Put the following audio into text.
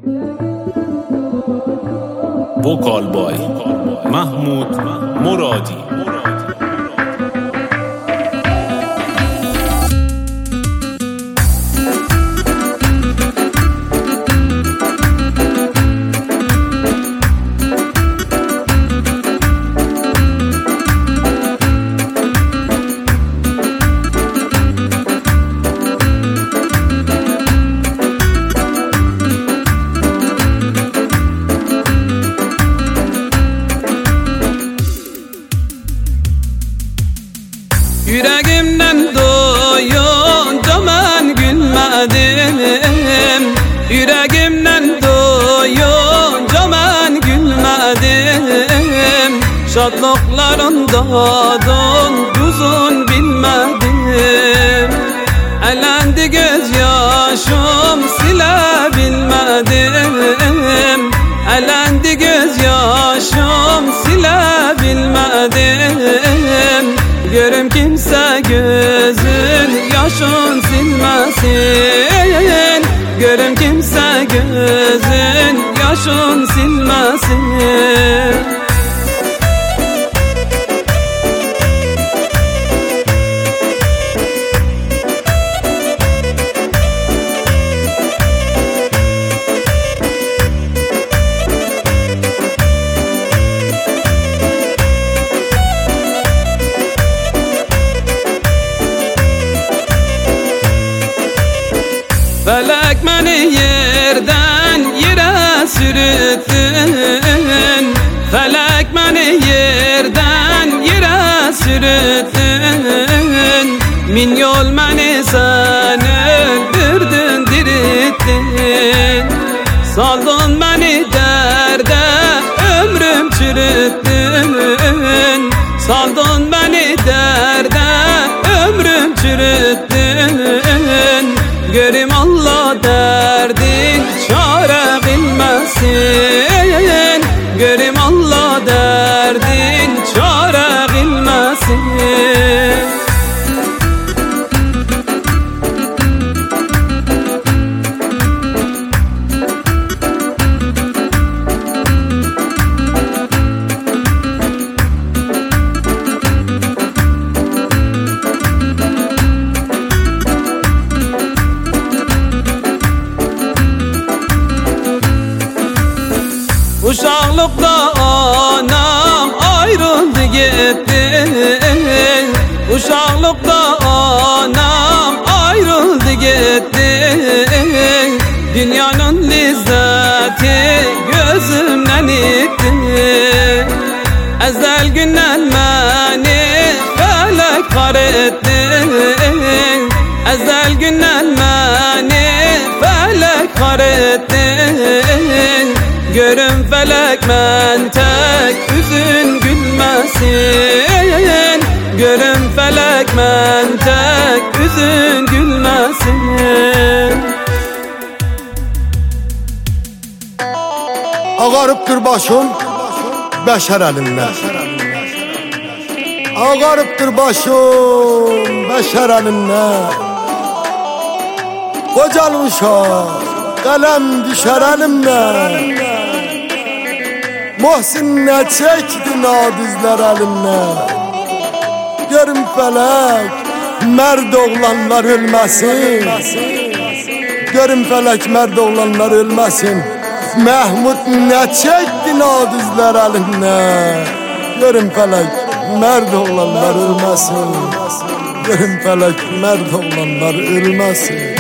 وکال بای محمود مرادی. Yüreğimden doyunca ben gülmedim. Yüreğimden doyunca ben gülmedim. Şadlıkların dadın tuzun bilmedim. Elendi gözyaşım silebilmedim. Elendi gözyaşım silebilmedim. Görüm kimse gözün yaşın silmesin. Görüm kimse gözün yaşın silmesin. Felek beni yerden yere sürüttün. Felek beni yerden yere sürüttün. Min yol beni sen öldürdün dirittin. Saldın beni derde ömrüm çürüttün. Saldın beni derde ömrüm çürüttün. Görüm Allah derdin çare bilmesin. Görüm Allah derdin çare bilmesin. Uşaklıkta anam ayrıldı gitti. Uşaklıkta anam ayrıldı gitti. Dünyanın lezzeti gözümden itti. Ezel günden beni felek kar etti. Ezel günden beni felek kar etti. Görüm felek men tek üzün gülmesin. Görüm felek men tek üzün gülmesin. Ağarıptır başım beşer elimden. Ağarıptır başım beşer elimden. Kocalmışam kalem düşer elimden. Muhsin ne çekti nadizler elimden. Görüm felek merd oğlanlar ölmesin. Görüm felek merd oğlanlar ölmesin. Mahmud ne çekti nadizler elimden. Görüm felek merd oğlanlar ölmesin. Görüm felek merd oğlanlar ölmesin.